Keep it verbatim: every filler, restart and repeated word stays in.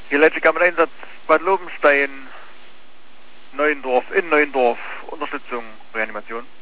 Hier Leipziger mit Einsatz Bad Lobenstein, Neuendorf, in Neuendorf, Unterstützung, Reanimation.